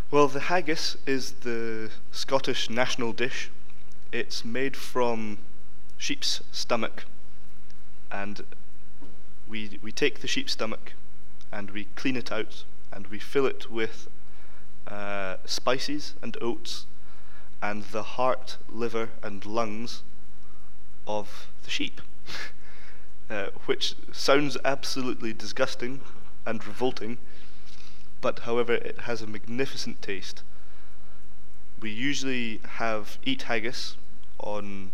Well, the haggis is the Scottish national dish. It's made from sheep's stomach, and we take the sheep's stomach and we clean it out and we fill it with spices and oats and the heart, liver, and lungs of the sheep, which sounds absolutely disgusting and revolting, but however, it has a magnificent taste. We usually eat haggis on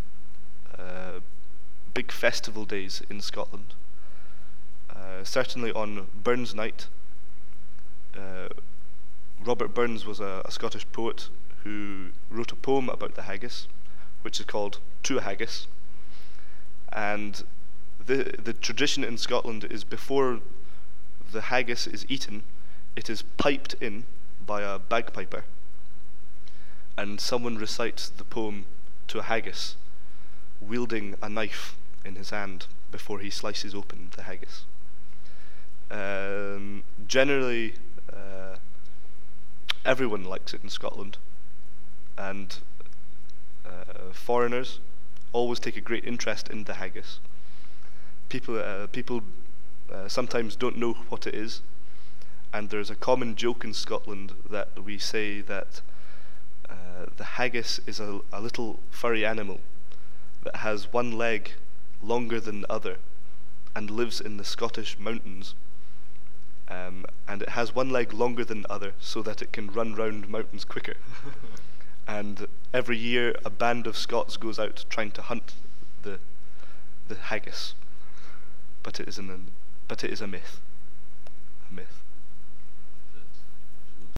big festival days in Scotland. Certainly on Burns Night. Robert Burns was a Scottish poet who wrote a poem about the haggis, which is called To a Haggis. And the tradition in Scotland is before the haggis is eaten, it is piped in by a bagpiper, and someone recites the poem to a haggis, wielding a knife in his hand before he slices open the haggis. Generally, everyone likes it in Scotland, and foreigners always take a great interest in the haggis. People sometimes don't know what it is, and there's a common joke in Scotland that we say that the haggis is a little furry animal that has one leg longer than the other and lives in the Scottish mountains. And it has one leg longer than the other so that it can run round mountains quicker. And every year a band of Scots goes out trying to hunt the haggis. But it is a myth. A myth.